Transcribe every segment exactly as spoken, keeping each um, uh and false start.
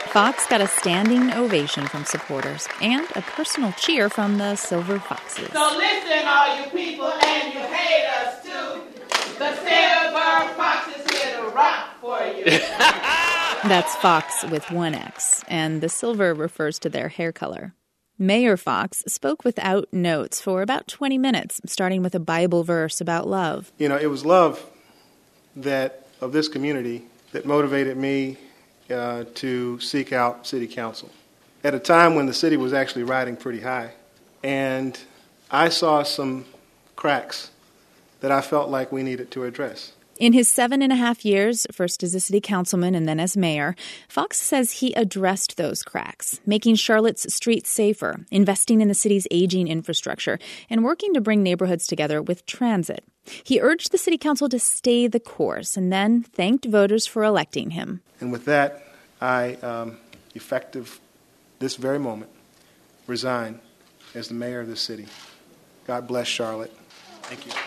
Fox got a standing ovation from supporters and a personal cheer from the Silver Foxes. So listen, all you people, and you hate us too. The Silver Fox is here to rock for you. That's Fox with one X, and the silver refers to their hair color. Mayor Fox spoke without notes for about twenty minutes, starting with a Bible verse about love. You know, it was love that of this community that motivated me uh, to seek out city council at a time when the city was actually riding pretty high. And I saw some cracks that I felt like we needed to address. In his seven and a half years, first as a city councilman and then as mayor, Fox says he addressed those cracks, making Charlotte's streets safer, investing in the city's aging infrastructure, and working to bring neighborhoods together with transit. He urged the city council to stay the course and then thanked voters for electing him. And with that, I, um, effective this very moment, resign as the mayor of this city. God bless Charlotte. Thank you.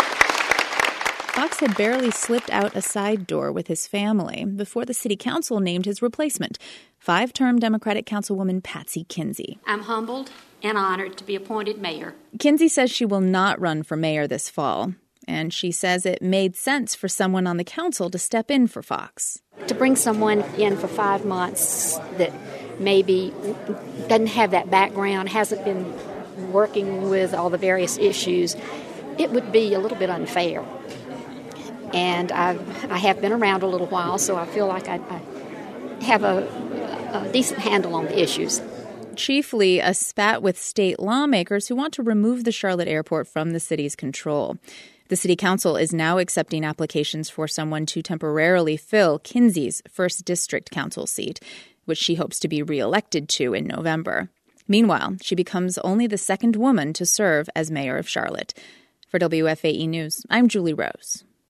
Fox had barely slipped out a side door with his family before the city council named his replacement, five-term Democratic councilwoman Patsy Kinsey. I'm humbled and honored to be appointed mayor. Kinsey says she will not run for mayor this fall, and she says it made sense for someone on the council to step in for Fox. To bring someone in for five months that maybe doesn't have that background, hasn't been working with all the various issues, it would be a little bit unfair. And I've, I have been around a little while, so I feel like I, I have a, a decent handle on the issues. Chiefly a spat with state lawmakers who want to remove the Charlotte airport from the city's control. The city council is now accepting applications for someone to temporarily fill Kinsey's first district council seat, which she hopes to be reelected to in November. Meanwhile, she becomes only the second woman to serve as mayor of Charlotte. For W F A E News, I'm Julie Rose.